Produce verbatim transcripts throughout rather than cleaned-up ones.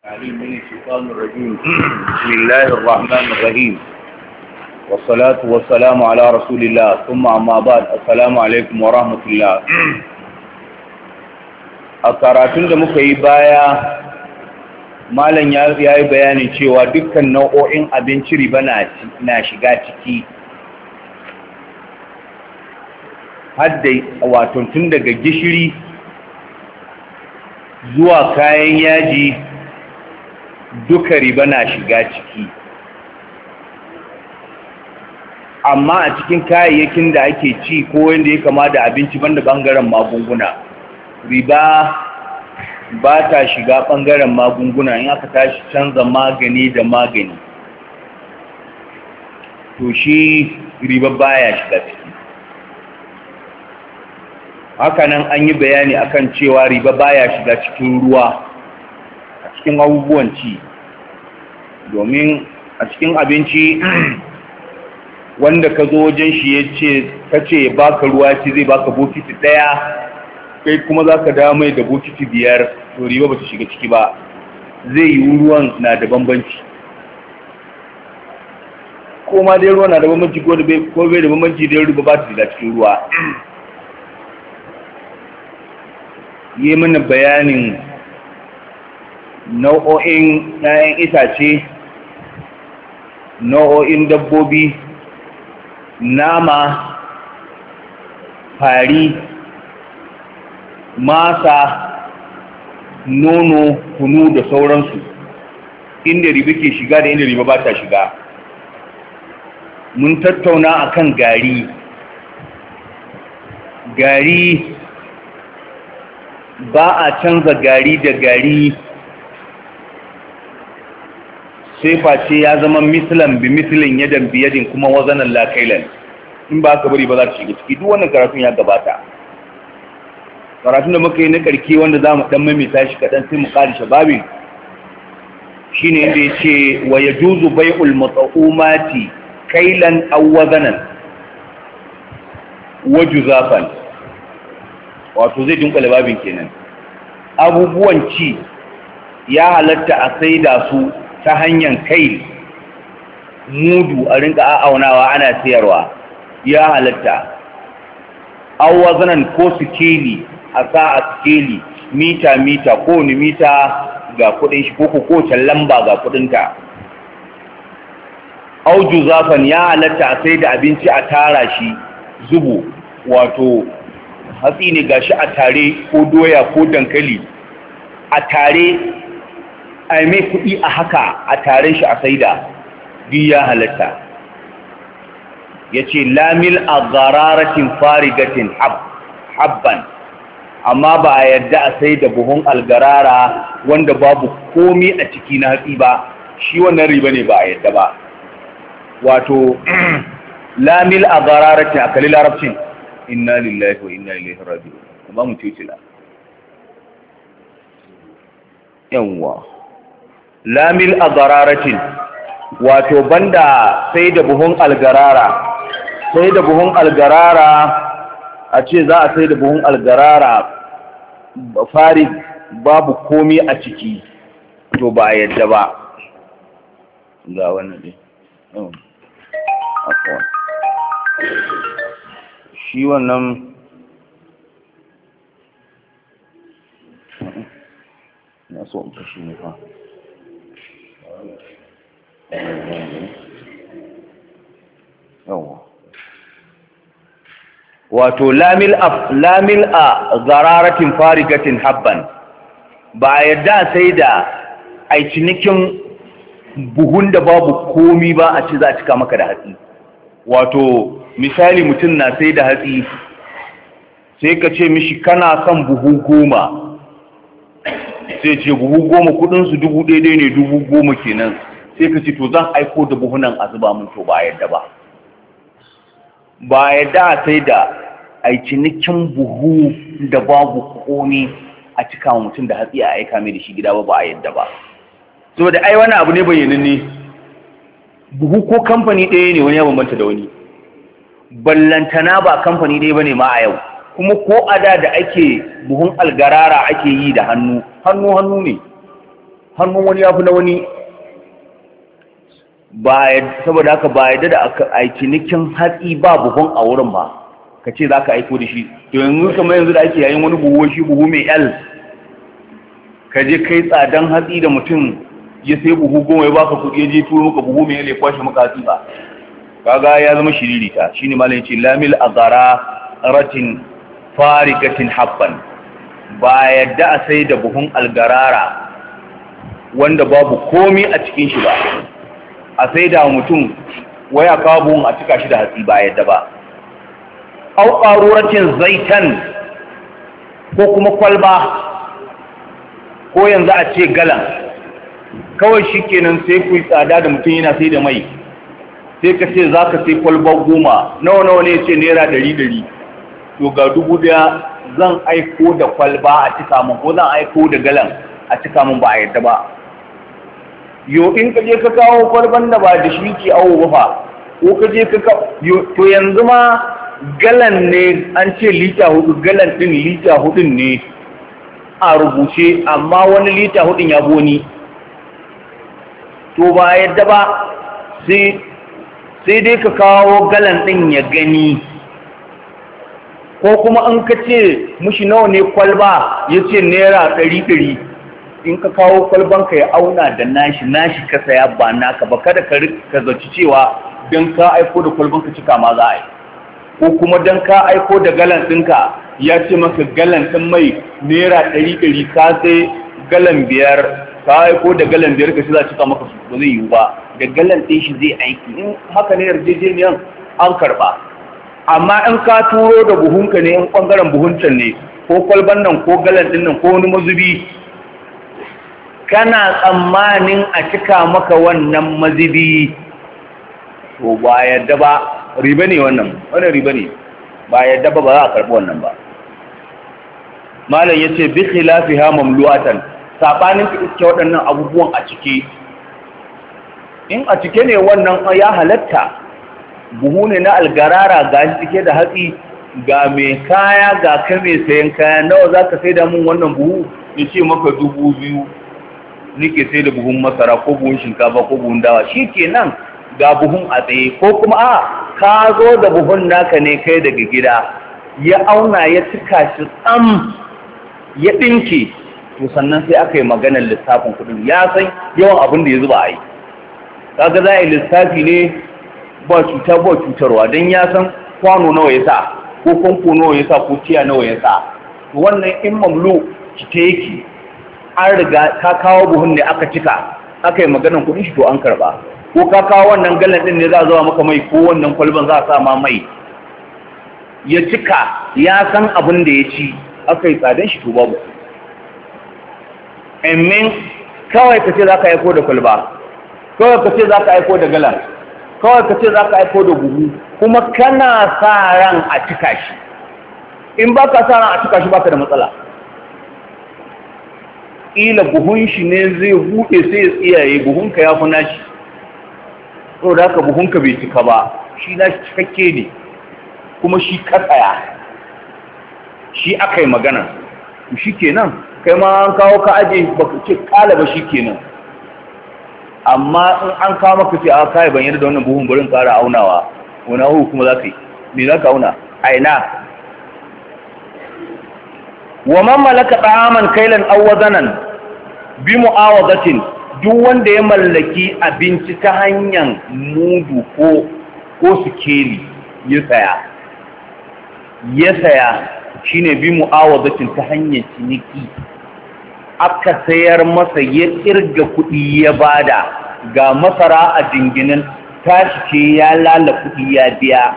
عليم من الشيطان الرجيم بسم الله الرحمن الرحيم والصلاة والسلام على رسول الله ثم أما بعد السلام عليكم ورحمة الله a karatun da muka yi baya malam ya yi bayanin cewa dukkan nau'o'in abinci riba na shiga ciki hadda wato tun daga gishiri zuwa kayan yaji duka riba na shiga ciki amma a cikin kayayyakin da ake ci ko wanda ya kama da abinci banda bangaren magunguna riba ba ta shiga bangaren magunguna in aka tashi canza magani da magani to shi riba baya shiga ciki hakanan an yi bayani akan cewa riba baya shiga cikin ruwa a cikin abubuwan ci domin a cikin abinci wanda ka zo wajen shi ya ce ka ce baka ruwa ci zai baka bokiti ɗaya kai kuma za ka damai da bokiti biyar to riba ba ta shiga ciki ba zai yi ruwan na da bambanci ko ma dai ruwa na da bambanci ko bai da bambanci dai riba ba ta shiga cikin ruwa yi mana bayanin nau'o'in ‘ya'yan itace nau'o'in dabbobi nama fari masa nono kunu da sauransu inda riba ke shiga da inda riba ba ta shiga mun tattauna akan gari gari ba a canza gari da gari sai face ya zama mislan bi mislin yadan biyadin kuma wazanan la kailan in ba ka bari ba za ta shiga ciki duk wannan karatun ya gabata karatun da muka yi na karki wanda za mu dan mamita shi kaɗan sai mu ƙari shababin shine inda ya ce wa ya juzu bai'ul matsa'umati kailan aw wazanan wa juzafan wato zai dunkule babin kenan abubuwan ci ya halatta a saida su ta hanyar kai mudu a rinka a'aunawa ana sayarwa ya halatta awazanan ko sikeli a sa a sikeli mita mita ko ni mita ga kudin shi ko ko lamba ga kudinta auju zafan ya halatta a sai da abinci a tara shi zubo wato hatsi ne gashi a tare ko doya ko dankali a tare a mai kuɗi a haka a tare shi a saida duk ya halatta ya ce lamil a zararatin farigatin habban amma ba a yadda a sai da buhun algarara wanda babu komi a ciki na hatsi ba shi wannan riba ne ba a yadda ba wato lamil a zararatin a kalli larabcin inna lillahi wa inna ilaihi raji'un ba mu titila yawwa lamil agararatin wato banda sai da buhun algarara sai da buhun algarara a ce za a sai da buhun algarara fari babu komi a ciki to ba a yadda ba ga wannan ne shi wannan na so in kashi ne fa yawa wato lamil a lamil a zararatin farigatin habban ba a yadda sai da ai cinikin buhun da babu komi ba a ce za a cika maka da hatsi wato misali mutum na sai da hatsi sai ka ce mishi kana son buhu goma sai ce buhu goma kudinsu dubu daidai ne dubu goma kenan sai ka ce to zan aiko da buhunan a zuba mun to ba a yadda ba ba a yadda a sai da a cinikin buhu da babu komi a cika mutum da hatsi a aika mai da shi gida ba ba a yadda ba saboda ai wani abu ne bayyananne buhu ko kamfani ɗaya ne wani ya bambanta da wani ballantana ba kamfani ɗaya ba ne ma a yau kuma ko a da da ake buhun algarara ake yi da hannu hannu hannu ne hannun wani ya fi na wani, ba saboda haka ba yadda da a cinikin hatsi ba buhun a wurin ba ka ce za ka aiko da shi. To yanzu kamar yanzu da ake yayin wani buhu shi buhu mai L, ka je kai tsadan hatsi da mutum ya sai buhu goma ya baka kuɗi ya je turo maka buhu mai L ya kwashe maka hatsi ba, kaga ya zama shiririta. Shine malam yace lamil azara ratin farigatin habban, ba yadda a sai da buhun algarara wanda babu komi a cikin shi ba, a sai da mutum waya kawo buhun a cika shi da hatsi, ba yadda ba. Au ƙaruratin zaitan, ko kuma kwalba, ko yanzu a ce galan, kawai shi kenan sai ku yi tsada da mutum yana sai da mai, sai ka ce za ka sai kwalba goma, nawa nawa ne ce naira ɗari ɗari, to ga dubu daya zan aiko da kwalba a cika min, ko zan aiko da galan a cika min, ba a yadda ba. Yo in ka je ka kawo kwalban da ba da shi ke awo ba fa, ko ka je ka kawo, to yanzu ma galan ne an ce lita hudu, galan din lita hudun ne a rubuce, amma wani lita hudun ya boni, to ba yadda ba. sai sai dai ka kawo galan din ya gani, ko kuma an ka ce mushi nawa ne kwalba ya ce naira ɗari ɗari, in ka kawo kwalban ka ya auna da nashi nashi ka saya ba naka ba, kada ka ka zaci cewa don ka aiko da kwalban ka cika ma za a yi, ko kuma don ka aiko da galan ɗinka ya ce maka galan ɗin mai naira ɗari ɗari, ka sai galan biyar, ka aiko da galan biyar ka shi za a cika maka su, ba zai yiwu ba, da galan ɗin shi zai aiki. In haka ne yarjejeniyan an karɓa. Amma in ka turo da buhunka ne, in ɓangaren buhuncan ne, ko kwalban nan ko galan ɗin nan ko wani mazubi, kana tsammanin a cika maka wannan mazubi, to ba yadda ba, riba ne wannan, wannan riba ne, ba yadda ba, ba za a karɓi wannan ba. Malam ya ce bi khilafiha mamlu'atan, sabanin ka iske waɗannan abubuwan a cike. In a cike ne wannan ya halatta, buhu ne na algarara ga shi cike da hatsi, ga mai kaya ga ka mai sayan kaya, nawa za ka sai da mun wannan buhu, ya ce maka dubu biyu nike sai da buhun masara ko buhun shinkafa ko buhun dawa, shi kenan ga buhun a tsaye. Ko kuma a ka zo da buhun naka ne kai daga gida, ya auna ya cika shi tsam ya ɗinke, to sannan sai aka yi maganar lissafin kuɗin, ya san yawan abin da ya zuba a yi. Kaga za a yi lissafi ne ba cuta ba cutarwa, don ya san kwano nawa ya sa, ko famfo nawa ya sa, ko tiya nawa ya sa. Wannan in mamlu cike yake, an riga ka kawo buhun ne aka cika, aka yi maganar kuɗin shi, to an karɓa. Ko ka kawo wannan galan ɗin ne za a zuwa maka mai, ko wannan kwalban za a sa ma mai, ya cika, ya san abin da ya ci, aka yi tsadan shi, to babu. Amin, kawai ka ce za ka aiko da kwalba, kawai ka ce za ka aiko da galan, kawai ka ce za ka aiko da buhu, kuma kana sa ran a cika shi. In ba ka sa ran a cika shi, ba ka da matsala. Ƙila buhun shi ne zai buɗe sai ya tsiyaye, buhunka ya fi nashi, so da haka buhunka bai cika ba, shi nashi cikakke ne, kuma shi ka tsaya, shi aka yi magana, shi kenan, kai ma an kawo ka aje baka ce kala ba, shi kenan. Amma in an kawo maka ce a kai ban yarda da wannan buhun, bari in ƙara aunawa, wani abu kuma za ka yi, me za ka auna a ina? Wa man malaka ta'aman kailan aw wazanan bi mu'awadatin, duk wanda ya mallaki abinci ta hanyar mudu ko ko sikeli ya saya ya saya shine bi mu'awadatin, ta hanyar ciniki, aka sayar masa ya kirga kuɗi ya bada, ga masara a jinginin tashi ce ya lala kuɗi ya biya,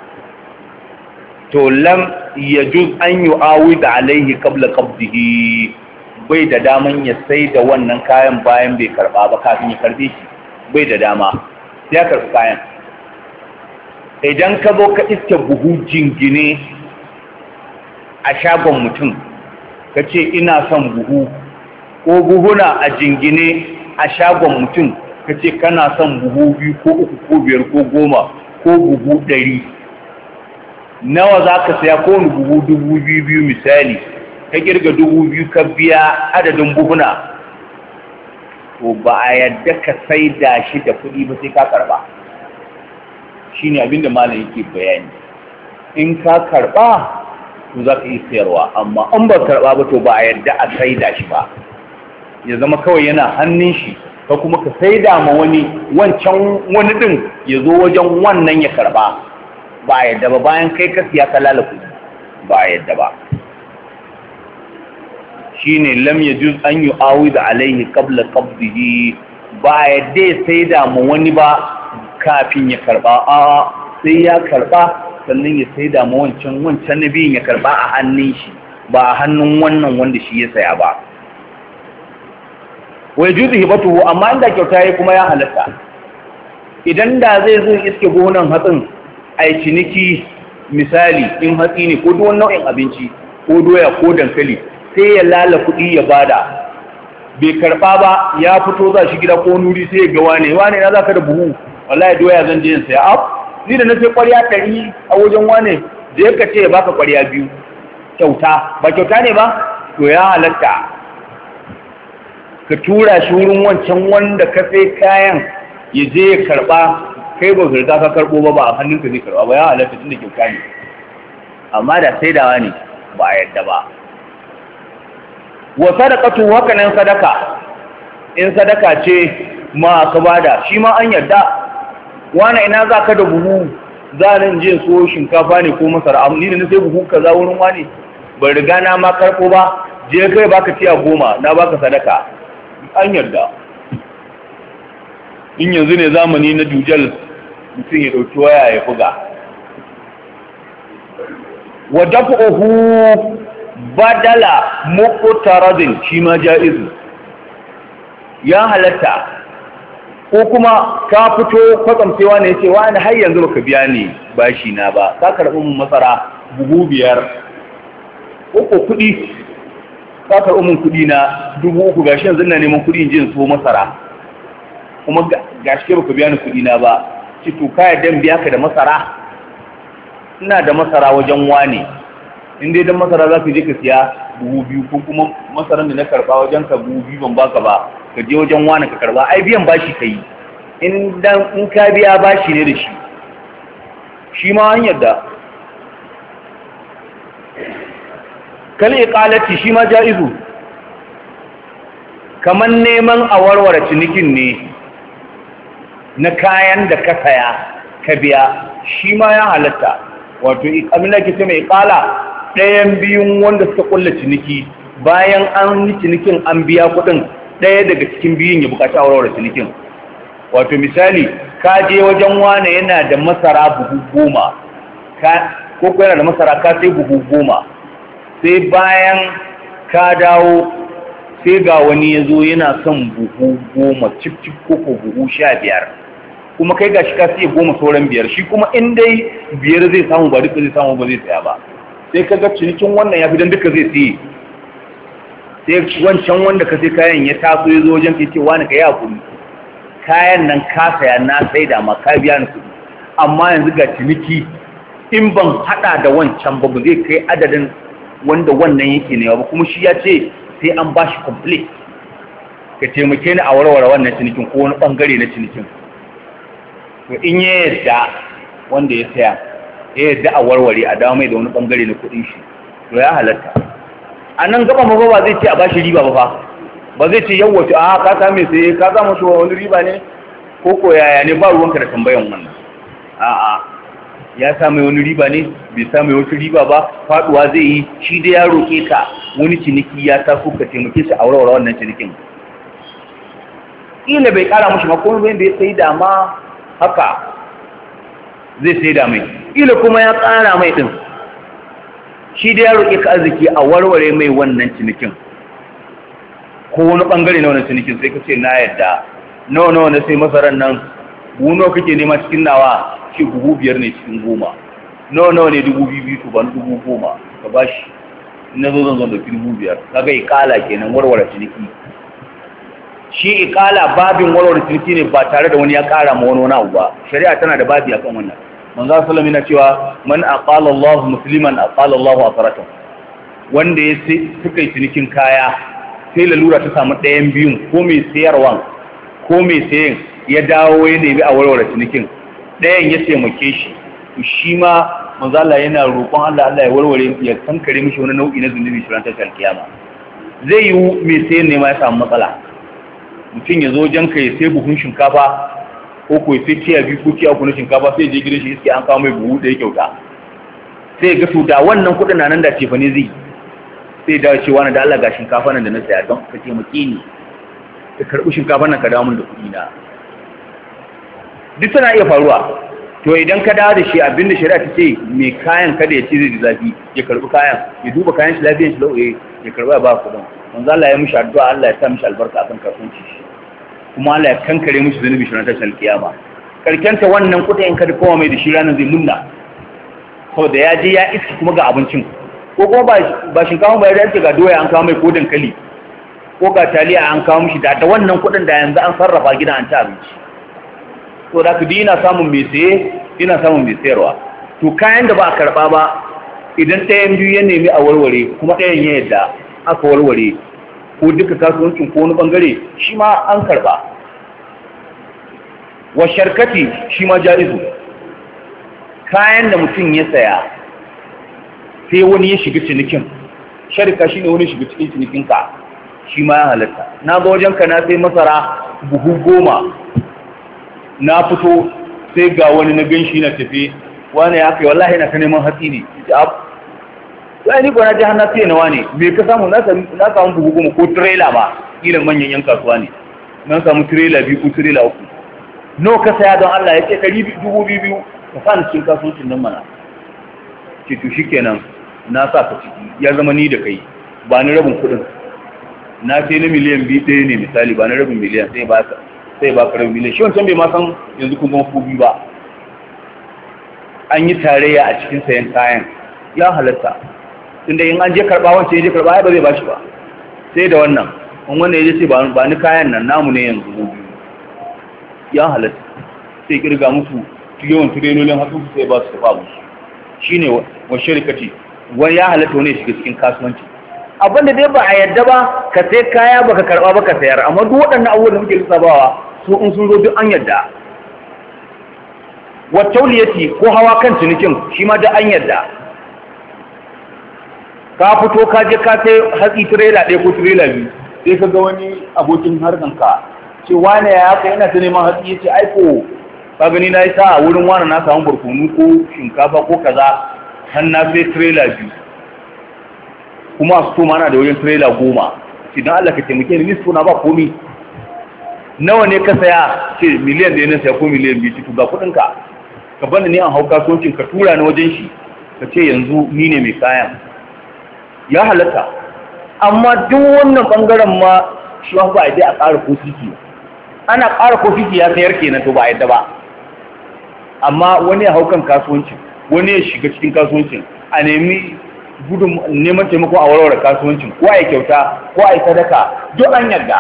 to lam yajuz an yu'awida alaihi qabla qabdihi, bai da daman ya sai da wannan kayan bayan bai karba ba, kafin ya karbe shi bai da dama, ya karbi kayan. Idan ka zo ka iske buhu jingine a shagon mutum, ka ce ina son buhu, ko buhuna a jingine a shagon mutum, ka ce kana son buhu biyu ko uku ko biyar ko goma ko buhu ɗari, nawa za ka saya ko wani buhu dubu biyu biyu misali, ka kirga dubu biyu ka biya adadin buhuna, to ba a yadda ka saida shi da kuɗi ba sai ka karba. Shine abinda malam yake bayani. In ka karba to za ka yi sayarwa, amma an ba karba ba to ba a yadda a saida shi ba, ya zama kawai yana hannun shi ka kuma ka saida ma wani wancan wani din ya zo wajen wannan ya karba, ba a yadda ba. Bayan kai ka siya ka lalaku, ba a yadda ba. Shine lam yajuz an yu'awid alayhi qabla qabdihi, ba a yadda ya saida ma wani ba kafin ya karba, a sai ya karba sannan ya saida ma wancan wancan nabiyin ya karba a hannun shi, ba a hannun wannan wanda shi ya saya ba. wai juzu hibatuhu, amma inda kyauta yayi kuma ya halatta. Idan da zai zo iske gonan hatsin ai ciniki, misali in hatsi ne ko duk wani nau'in abinci ko doya ko dankali, sai ya lala kuɗi ya bada, bai karɓa ba, ya fito za shi gida ko nuri sai ya ga wane wane na zaka da buhu, wallahi doya zan je in saya. Af ni da na sai ƙwarya ɗari a wajen wane, da ya kace ya baka ƙwarya biyu kyauta, ba kyauta ne ba, to ya halatta ka tura shi wurin wancan wanda ka sai kayan ya je ya karɓa, kai ba ka riga ka karɓo ba, ba a hannunka zai karɓa ba, ya halatta tun da kyauta ne. Amma da saidawa ne ba a yadda ba. Wa sadaqatu, haka nan sadaka, in sadaka ce ma ka bada shi ma an yadda. Wani ina za ka da buhu, za nan je so shinkafa ne ko masara, ni da na sai buhu kaza wurin wani ban riga na ma karɓo ba, je kai baka tiya goma na baka sadaka, an yarda. In yanzu ne zamani na dujal, mutum ya ɗauki waya ya buga. Wa daf'uhu badala muqtaradin, shi ma ja'izu, ya halatta. Ko kuma ka fito kwatsamcewa ne yace wani har yanzu baka biya ni bashi na ba, ka karɓi mun masara buhu biyar ko ko kuɗi, ka karɓi mun kuɗi na dubu uku, gashi yanzu ina neman kuɗi in je in so masara, kuma gashi baka biya ni kuɗi na ba, ci to ka yadda biya ka da masara, ina da masara wajen wane, in dai dan masara za ka je ka siya buhu biyu, ko kuma masaran da na karɓa wajen ka buhu biyu ban baka ba, ka je wajen wane ka karɓa, ai biyan bashi ka yi, in dan in ka biya bashi ne da shi, shi ma an yadda. Kal iqalati, shi ma ja'izu, kaman neman a warware cinikin ne na kayan da ka saya ka biya, shi ma ya halatta. Wato abin da ke ce mai iqala, ɗayan biyun wanda suka kulla ciniki, bayan an yi cinikin an biya kuɗin, ɗaya daga cikin biyun ya buƙaci a warware cinikin. Wato misali, ka je wajen wane yana da masara buhu goma, ko ko yana da masara ka sai buhu goma, sai bayan ka dawo sai ga wani ya zo yana son buhu goma cif cif ko ko buhu sha biyar, kuma kai ga shi ka siya goma sauran biyar, shi kuma in dai biyar zai samu ba duka zai samu ba zai saya ba, sai ka ga cinikin wannan ya fi don duka zai siye, sai wancan wanda ka sai kayan ya taso ya zo wajen ka ce wani ka yi hakuri, kayan nan ka saya na sai da ma ka biya ni kuɗi, amma yanzu ga ciniki in ban haɗa da wancan ba ba zai kai adadin wanda wannan yake ne ba, kuma shi ya ce sai an ba shi complete, ka taimake ni a warware wannan cinikin ko wani ɓangare na cinikin. To in ya yadda wanda ya saya ya yadda a warware a dawo mai da wani ɓangare na kuɗin shi, to ya halatta. A nan gaba ma ba zai ce a ba shi riba ba fa, ba zai ce yawwace a ka same sai ka samu shi wani riba ne ko ko yaya ne, ba ruwanka da tambayan wannan. A'a, ya samu wani riba ne bai samu wata riba ba, faduwa zai yi, shi dai ya roke ka wani ciniki ya taso ka taimake shi a warware wannan cinikin. Kila bai kara mushi ma komai bai sai da ma haka zai sai da mai, kila kuma ya kara mai din, shi dai ya roke ka arziki a warware mai wannan cinikin ko wani bangare na wannan cinikin, sai ka ce na yadda, nawa nawa na sai masaran nan, buno kake nema cikin nawa, shi buhu biyar ne cikin goma, nawa nawa ne dubu biyu biyu to ban dubu goma ka bashi, na zo zan zo da dubu biyar, kaga iqala kenan, warware ciniki. Shi iqala babin warware ciniki ne ba tare da wani ya kara ma wani wani abu ba, shari'a tana da babi akan wannan. Manzo sallallahu alaihi wasallam yana cewa man aqala Allah musliman aqala Allah asratahu, wanda ya suka yi cinikin kaya sai lalura ta samu ɗayan biyun, ko mai sayarwan ko mai sayin ya dawo ya nemi a warware cinikin, ɗayan ya taimake shi, shi ma manzo Allah yana roƙon Allah Allah ya warware ya kankare mishi wani nau'i na zunubi shi ran tashar kiyama. Zai yi mai sayin ne ma ya samu matsala, mutum ya zo janka ya sai buhun shinkafa ko ko sai tiya biyu ko tiya uku na shinkafa, sai je gidan shi iske an kawo mai buhu da ya kyauta, sai ga to da wannan kuɗin na nan da cefa ne zai sai da cewa na da Allah ga shinkafa nan da na saya don ka taimake ni ka karɓi shinkafa nan ka dawo min da kuɗi na. Duk tana iya faruwa. To idan ka dawo da shi abinda shari'a ta ce mai kayan kada ya ci zai zafi, ya karɓi kayan, ya duba kayan shi lafiyar shi lauye, ya karɓi ya ba kuɗin. Manzo Allah ya mishi addu'a, Allah ya sa mishi albarka akan kasuwanci shi, kuma Allah ya kankare mishi zunubi shi na tashar kiyama. Karkenta wannan kuɗin in ka kowa mai da shi ranar zai munna, saboda ya je ya iski kuma ga abincin, ko kuma ba shinkafa ba ya dace ga doya an kawo mai ko dankali ko ga taliya an kawo mishi da da wannan kuɗin da yanzu an sarrafa gida an ci abinci. To da kudi yana samun mai saye yana samun mai sayarwa. To kayan da ba a karɓa ba idan ɗayan biyu ya nemi a warware kuma ɗayan ya yadda aka warware, ko duka kasuwancin ko wani bangare shi ma an karɓa. Wa sharkati shi ma jaizu, kayan da mutum ya saya sai wani ya shiga cinikin, sharika shi ne wani shiga cikin cinikinka, shi ma ya halatta. Na ga wajenka na sai masara buhu goma, na fito sai ga wani na gan shi na tafi, wani ya kai wallahi na ka neman hatsi ne, sai ni kwana jihar na sai na wane, me ka samu na samu buhu goma ko tirela ba, ilan manyan yan kasuwa ne, na samu tirela biyu ko tirela uku. No ka saya don Allah ya ce ɗari dubu biyu biyu ka sa ni cikin kasuwancin nan mana. Ce to shikenan na sa ka ciki, ya zama ni da kai, ba ni rabin kuɗin. Na sai na miliyan biyu ɗaya ne misali, ba ni rabin miliyan sai ba ka sai ba ka rabin miliyan. Shi wancan bai ma san yanzu kun zama ku biyu ba. An yi tarayya a cikin sayan kayan, ya halatta. Tunda in an je karɓa wancan ya je karɓa ba zai ba shi ba. Sai da wannan, in wannan ya je sai ba ni kayan nan namu ne yanzu mu biyu. Ya halatta. Sai kirga musu yawan tirelolin hatsu sai ba su tafa musu. Shi ne wa shirkati, wani ya halatta wani ya shiga cikin kasuwanci. Abinda dai ba a yadda ba ka sai kaya baka karba ba ka sayar, amma duk waɗannan abubuwan da muke lissafawa su in sun zo duk an yadda. Wa tauliyati ko hawa kan cinikin shi ma duk an yadda. Ka fito ka je ka sai hatsi tirela ɗaya ko tirela biyu, sai ka ga wani abokin harkanka ce wane ya haka yana ta neman hatsi, ya ce aiko ka gani na yi sa a wurin wane na samu barkonu ko shinkafa ko kaza, har na sai tirela biyu kuma su toma na da wajen tirela goma, ce don Allah ka taimake ni nisfu na ba komi. Nawa ne ka saya? Ce miliyan da yana saya ko miliyan biyu, cikin ga kudinka ka bani ne an hau kasuwancin ka tura ni wajen shi ka ce yanzu ni ne mai kayan. Ya halatta. Amma duk wannan bangaren ma shi ba a dai a ƙara ko fiki, ana ƙara ko fiki ya sayar kenan to ba a yadda ba. Amma wani ya hau kan kasuwancin, wani ya shiga cikin kasuwancin, a nemi gudun neman taimako a warware kasuwancin, ko a yi kyauta ko a yi sadaka, duk an yarda.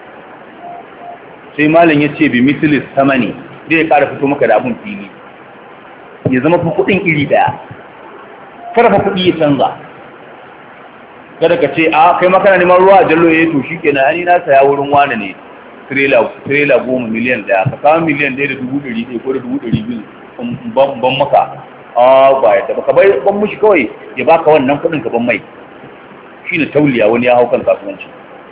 Sai malam ya ce bi mitilis samani, zai ƙara fito maka da abun fili, ya zama fa kuɗin iri ɗaya, kada fa kuɗi ya canza. Kada ka ce a kai makana neman ruwa a jallo ya to shi kenan ani na saya wurin wane ne tirela goma miliyan ɗaya, ka kawo miliyan ɗaya da dubu ɗari ɗaya ko da dubu ɗari biyu ban maka. A ba ya taba ka bai ban mushi kawai ya baka wannan kuɗin ka ban mai. Shi ne tauliya, wani ya hau kan kasuwanci.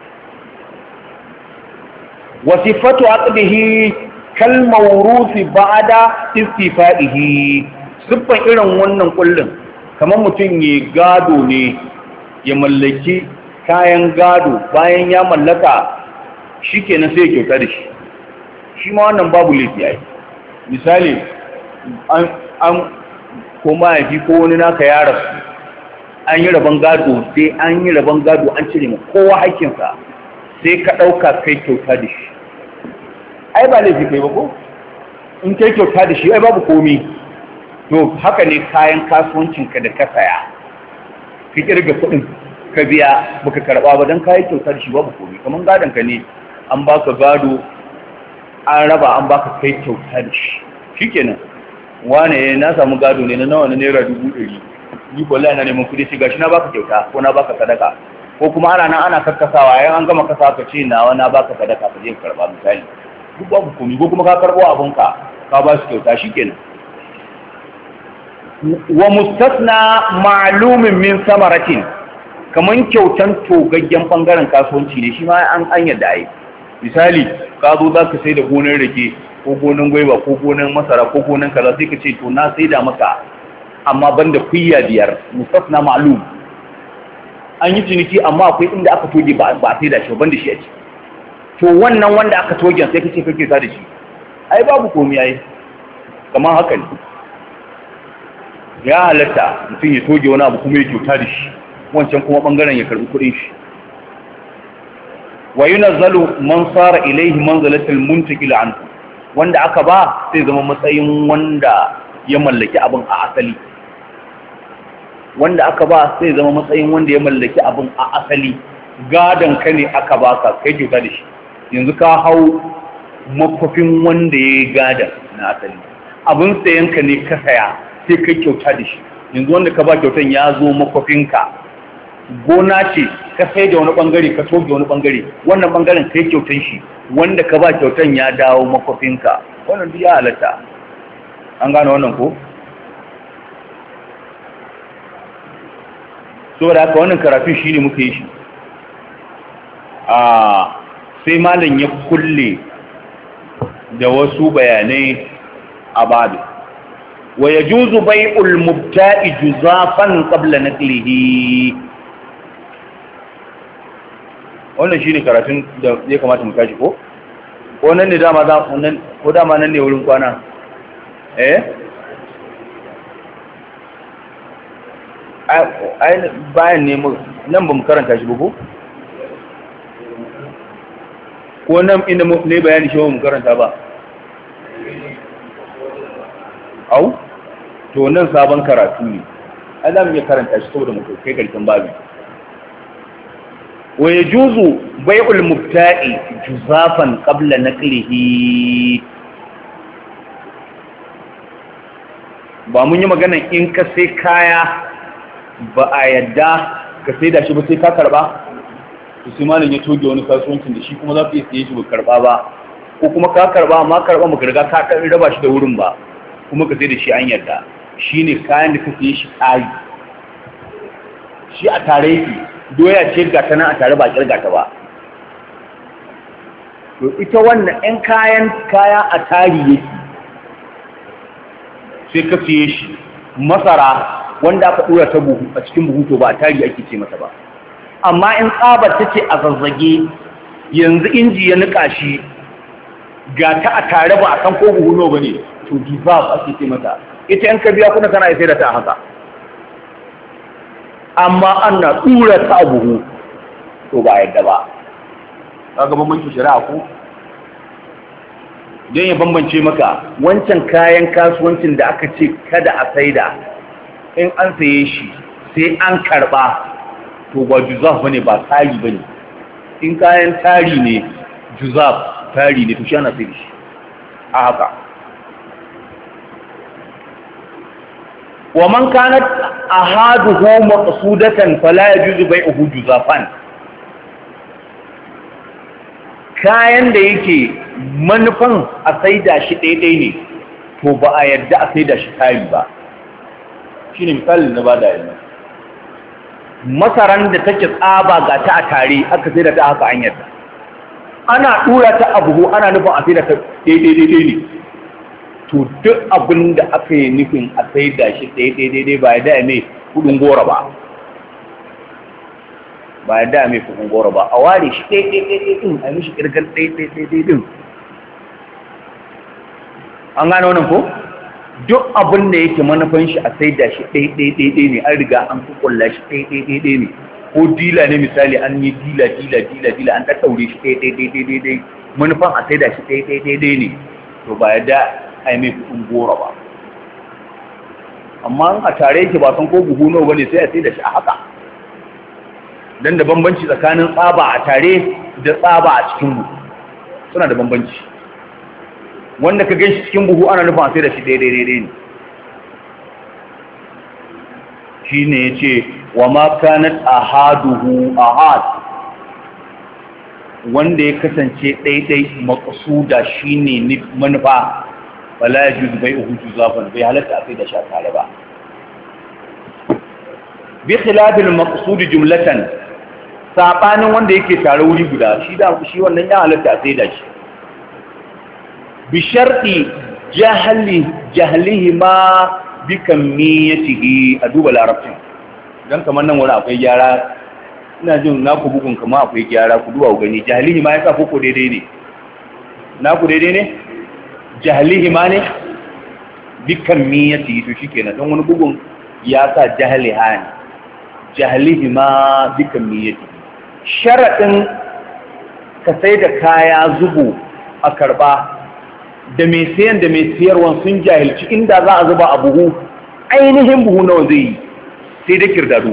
Wasifatu aqdihi kal mawruthi ba'da istifaihi, siffan irin wannan kullun kamar mutum ya gado ne, ya mallaki kayan gado, bayan ya mallaka shi kenan sai ya kyauta da shi. Shi ma wannan babu laifi yayi. Misali an an ko mahaifi ko wani naka ya rasu, an yi rabon gado, sai an yi rabon gado an cire ma kowa haƙƙinsa, sai ka ɗauka kai kyauta da shi. Ai ba laifi kai ba ko? In kai kyauta da shi ai babu komi. To haka ne kayan kasuwancinka da ka saya, ka kirga kuɗin ka biya baka karɓa ba don kayi kyauta da shi babu komi. Kamar gadon ka ne, an baka gado an raba an baka kai kyauta da shi, shikenan. Wane na samu gado ne na nawa na naira dubu ɗari, ni wallahi na neman kuɗi, sai gashi na baka kyauta ko na baka sadaka, ko kuma ana nan ana karkasawa yayin an gama kasa ka ce nawa na baka sadaka ka je ka karba misali duk babu komai ko kuma ka karbo abunka ka ba su kyauta shikenan. Wa mustasna ma'lumin min samaratin kaman kyautan togaggen bangaren kasuwanci ne shi ma an an yadda ai misali ka zo za ka sai da gonar rake ko gonar gwaiba ko gonar masara ko gonar kaza sai ka ce to na sai da maka amma banda kuyya biyar mustasna ma'lum an yi ciniki amma akwai inda aka toge ba a sai da shi banda shi a ci to wannan wanda aka toge sai ka ce kake sa da shi ai babu komai ai kamar haka ne ya halatta mutum ya toge wani abu kuma ya kyauta da shi wancan kuma bangaren ya karbi kudin shi wa yunazzalu man sara ilayhi manzilatul muntakil an wanda aka ba sai zama matsayin wanda ya mallaki abin a asali wanda aka ba sai zama matsayin wanda ya mallaki abin a asali gadan ka ne aka baka kai kyauta da shi yanzu ka hau makofin wanda ya yi gadan na asali abin sayan ka ne ka saya sai kai kyauta da shi yanzu wanda ka ba kyautan ya zo makofinka gona ce ka sai da wani bangare ka toge wani bangare wannan bangaren kai kyautan shi wanda ka ba kyautan ya dawo makofinka wannan duk ya halatta an gane wannan ko saboda haka wannan karatu shine muka yi shi a sai malam ya kulle da wasu bayanai a babu wa yajuzu bai'ul mubta'i juzafan qabla naqlihi wannan shine karatun da ya kamata mu tashi ko ko nan ne dama za nan ko dama nan ne wurin kwana eh ai bayan ne mu nan bamu karanta shi ba ko ko nan inda mu ne bayani shi mu karanta ba au to nan sabon karatu ne ai za mu iya karanta shi saboda mu kai karshen babu wa yajuzu bai'ul mubta'i juzafan qabla naqlihi ba mun yi magana in ka sai kaya ba a yadda ka sai da shi ba sai ka karba to sai malam ya toge wani kasuwancin da shi kuma za ka iya siye shi ba karba ba ko kuma ka karba amma karba maka riga ka raba shi da wurin ba kuma ka sai da shi an yarda shine kayan da ka siye shi tsari shi a tare yake doya ce ga ta nan a tare ba kirga ta ba to ita wannan ɗan kayan kaya a tari yake sai ka siye shi masara wanda aka dora ta buhu a cikin buhu to ba a tari ake ce mata ba amma in tsabar ta ce a zazzage yanzu inji ya nika shi ga ta a tare ba a san ko buhu nawa bane to dibab ake ce mata ita yan ka biya kuna kana sai da ta haka amma ana dura ta buhu to ba yadda ba kaga bambancin shari'a ko don ya bambance maka wancan kayan kasuwancin da aka ce kada a saida in an saye shi sai an karba to ba juzaf bane ba tari bane in kayan tari ne juzaf tari ne to shi ana sai da shi a haka wa man kanat ahaduhu maqsudatan fala yajuzu bai'uhu juzafan kayan da yake manufan a saida shi daidai ne to ba a yadda a saida shi tari ba shine misalin na bada yanzu masaran da take tsaba ga ta a tare aka saida ta haka an yadda ana dura ta a buhu ana nufin a saida ta daidai daidai ne to duk abin da aka yi nufin a saida shi daidai daidai ba ya da mai kudin gora ba ba ya da mai kudin gora ba a ware shi daidai daidai din a mishi kirgar daidai daidai din an gane wannan ko duk abin da yake manufan shi a saida shi daidai daidai ne an riga an kukulla shi daidai daidai ne ko dila ne misali an yi dila dila dila dila an ɗaɗɗaure shi daidai daidai daidai manufan a saida shi daidai daidai ne to ba ya da ai mai kudin gora ba amma a tare yake ba san ko buhu nawa bane sai a sai da shi a haka dan da bambanci tsakanin tsaba a tare da tsaba a cikin buhu suna da bambanci wanda ka ganshi cikin buhu ana nufin a sai da shi daidai daidai ne shine yace wa ma kanat ahaduhu ahad wanda ya kasance daidai maqsuda shine manufa wala yajuz bai'uhu juzafan bai halatta a sai da sha tare ba bi khilafil maqsud jumlatan sabanin wanda yake tare wuri guda shi da shi wannan ya halatta a sai da shi bi sharti jahli jahlihi ma bi kamiyatihi a duba larabcin dan kamar nan wani akwai gyara ina jin naku bugun kuma akwai gyara ku duba ku gani jahlihi ma yasa koko daidai ne naku daidai ne jahlihi ma ne bi kamiyatihi to shikenan dan wani bugun ya sa jahliha ne jahlihi ma bi kamiyatihi sharadin ka sai da kaya zubu a karba da mai sayan da mai siyarwan sun jahilci inda za a zuba a buhu ainihin buhu nawa zai yi sai da kirdado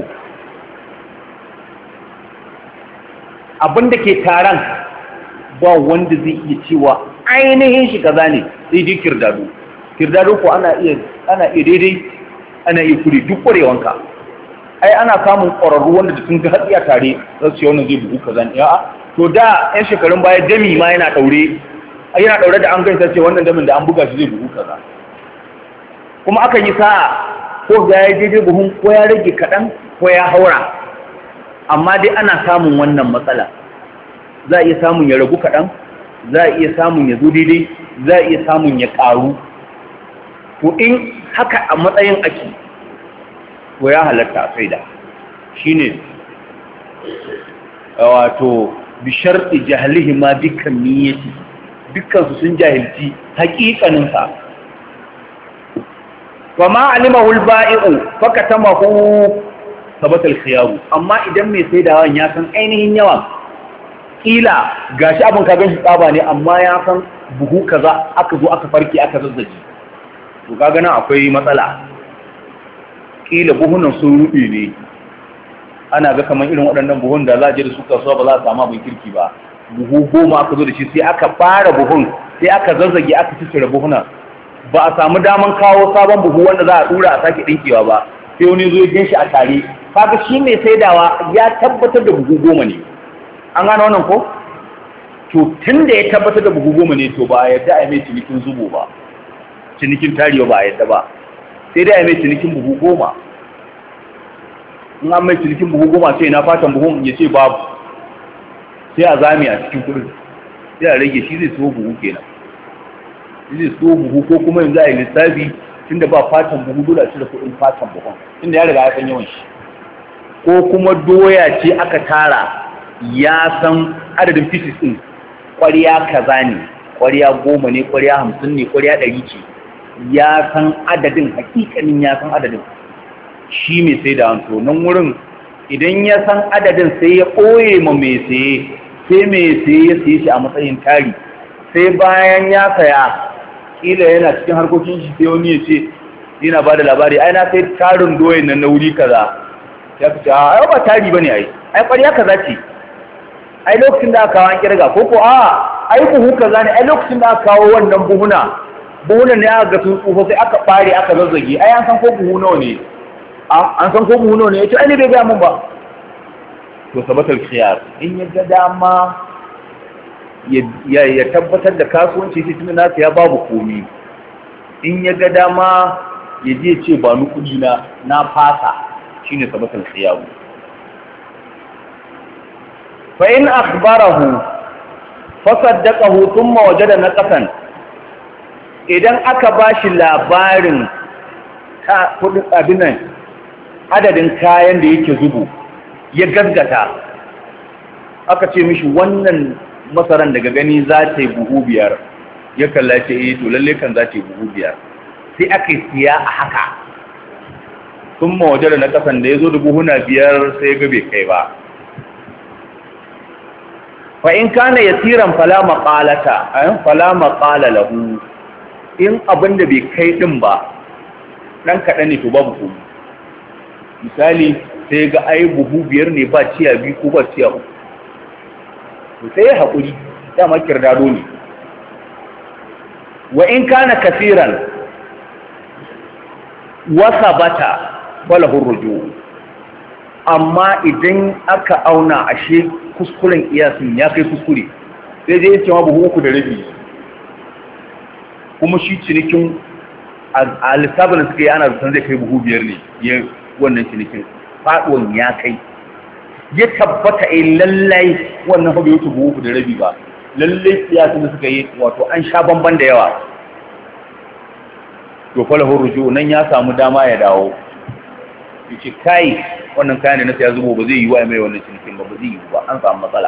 abinda ke taron ba wanda zai iya cewa ainihin shi kaza ne sai dai kirdado kirdado ko ana iya ana iya daidai ana iya kuri duk kwarewanka ai ana samun ƙwararru wanda da sun ga hatsiya tare za su ce wannan zai buhu kaza ne a'a to da yan shekarun baya dami ma yana daure yana daure da an gaisa ce wannan damin da an buga shi zai buhu kaza kuma akan yi sa'a ko ga ya daidai buhun ko ya rage kaɗan ko ya haura amma dai ana samun wannan matsala za a iya samun ya ragu kaɗan za a iya samun ya zo daidai za a iya samun ya ƙaru to in haka a matsayin ake ko ya halatta a faida shine wato bisharti jahlihi ma dukkan niyyati dukkansu sun jahilci haƙiƙaninsa wa ma alimahu al-ba'i'u fakatamahu sabata al-khiyaru amma idan mai saidawan ya san ainihin yawan kila gashi abin ka ganshi tsaba ne amma ya san buhu kaza aka zo aka farke aka zazzaji to kaga nan akwai matsala kila buhunan sun rube ne ana ga kamar irin waɗannan buhun da za a je da su kasuwa ba za a samu abin kirki ba buhu goma aka zo da shi sai aka fara buhun sai aka zazzage aka ciccire buhuna ba a samu daman kawo sabon buhu wanda za a dura a sake dinkewa ba sai wani zo ya shi a tare kaga shi mai saidawa ya tabbatar da buhu goma ne an gano wannan ko to tun da ya tabbatar da buhu goma ne to ba a yadda a mai cinikin zubo ba cinikin tarewa ba a yadda ba sai dai a mai cinikin buhu goma in an mai cinikin buhu goma sai na fatan buhun ya ce babu sai a zame a cikin kudin sai a rage shi zai so buhu kenan shi zai so buhu ko kuma yanzu a yi lissafi tun da ba fatan buhu dole a cire kudin fatan buhun inda ya riga ya san yawan shi ko kuma doya ce aka tara ya san adadin pieces din ƙwarya kaza ne ƙwarya goma ne ƙwarya hamsin ne ƙwarya ɗari ce ya san adadin hakikanin ya san adadin shi mai sai da hanto nan wurin idan ya san adadin sai ya ɓoye ma mai saye sai mai saye ya saye shi a matsayin tari sai bayan ya saya kila yana cikin harkokin shi sai wani ya ce yana ba da labari ai na sai tarin doyen nan na wuri kaza ya fi ce a ba tari ba ne ai ai ƙwarya kaza ce ai lokacin da aka kawo an kirga ko ko a ai buhu kaza ne ai lokacin da aka kawo wannan buhuna buhunan ne aka ga sun tsufa sai aka ɓare aka zazzage ai an san ko buhu nawa ne an san ko buhu nawa ne ya ce ai ne bai gaya mun ba to sabatar khiyar in ya ga dama ya tabbatar da kasuwanci shi tun nasu ya babu komi in ya ga dama ya je ce ba ni kudi na na fasa shine sabatar khiyar fa in akhbarahu fa saddaqahu thumma wajada naqasan idan aka bashi labarin ka kudin abin nan adadin kayan da yake zubu ya gaggata aka ce mishi wannan masaran daga gani za ta yi buhu biyar ya kalla ce eh to lalle kan za ta yi buhu biyar sai aka yi siya a haka sun mawaje da na kasan da ya zo da buhuna biyar sai ya ga bai kai ba fa in kana yasiran fala maqalata ayan fala maqala lahu in abinda bai kai din ba dan kadan ne to babu komai misali sai ga ai buhu biyar ne ba ciya biyu ko ba ciya uku to sai ya haƙuri dama kirdado ne wa in kana kasiran wasa bata falahu ruju amma idan aka auna ashe kuskuren iyasin ya kai kuskure sai dai cewa buhu uku da rabi kuma shi cinikin a lissafin da suka yi ana zaton zai kai buhu biyar ne ya wannan cinikin faɗuwan ya kai ya tabbata a lallai wannan haɓe wuce buhu uku da rabi ba lallai iyasin da suka yi wato an sha bamban da yawa to falahun rujo nan ya samu dama ya dawo ya ce kai wannan kayan da na siya zubo ba zai yi wa mai wannan cinikin ba ba zai yi ba an samu matsala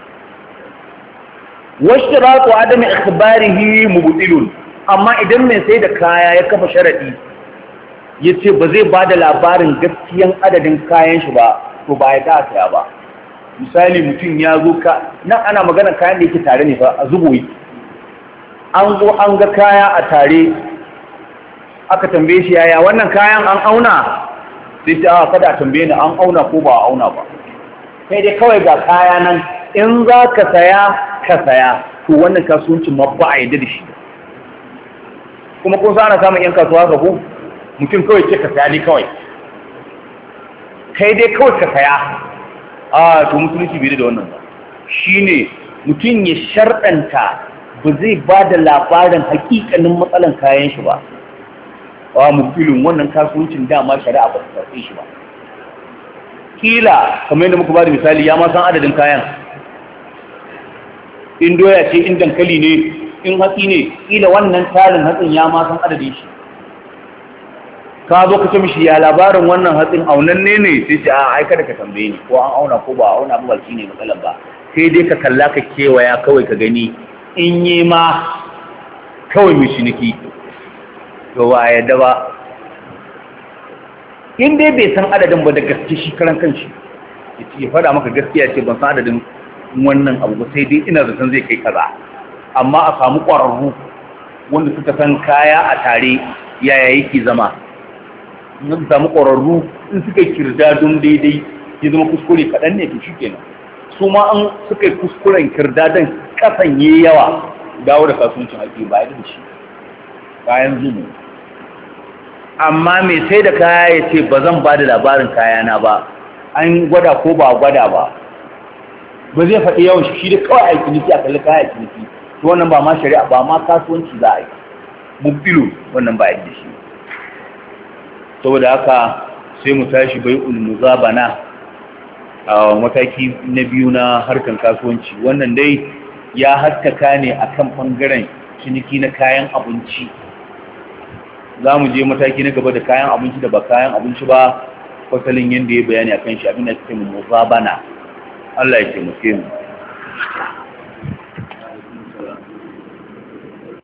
wasu ratu adami ikhbarihi mubtilun amma idan mai sai da kaya ya kafa sharadi ya ce ba zai ba da labarin gaskiyan adadin kayan shi ba to ba ya ta saya ba misali mutum ya zo ka nan ana magana kayan da yake tare ne fa a zubo an zo an ga kaya a tare aka tambaye shi yaya wannan kayan an auna sai ta a kada tambaye ni an auna ko ba a auna ba sai dai kawai ga kaya nan in za ka saya ka saya to wannan kasuwancin ma ba a yadda da shi kuma kun sa ana samun yan kasuwa ga ku mutum kawai ce ka saya ne kawai kai dai kawai ka saya a to musulunci bai da wannan ba shine mutum ya sharɗanta ba zai ba da labarin hakikanin matsalan kayan shi ba wa mubtilun wannan kasuwancin dama shari'a ba ta karɓe shi ba kila kamar yadda muka ba da misali ya ma san adadin kayan in doya ce in dankali ne in hatsi ne kila wannan tarin hatsin ya ma san adadin shi ka zo ka ce mishi ya labarin wannan hatsin aunanne ne sai ce a ai kada ka tambaye ni ko an auna ko ba auna ba shi ne matsalar ba sai dai ka kalla ka kewaya kawai ka gani in yi ma kawai mai ciniki to ba a yadda ba in dai bai san adadin ba da gaske shi karan kanshi ya faɗa maka gaskiya ce ban san adadin wannan abu ba sai dai ina zaton zai kai kaza amma a samu ƙwararru wanda suka san kaya a tare yaya yake zama in suka samu ƙwararru in suka kirda don daidai ya zama kuskure kaɗan ne to shi kenan su ma an suka yi kuskuren kirda don ƙasan yi yawa dawo da kasuwancin ake ba da shi kayan zumu amma mai sai da kaya ya ce ba zan ba da labarin kayana ba an gwada ko ba gwada ba ba zai faɗi yawan shi shi da kawai a ciniki a kalli kaya a ciniki to wannan ba ma shari'a ba ma kasuwanci za a yi mubtilu wannan ba yadda shi saboda haka sai mu tashi bai ulmuzabana a mataki na biyu na harkar kasuwanci wannan dai ya haskaka ne akan bangaren ciniki na kayan abinci za mu je mataki na gaba da kayan abinci da ba kayan abinci ba fasalin yadda ya bayani akan shi abin da suke mu muzabana Allah ya taimake mu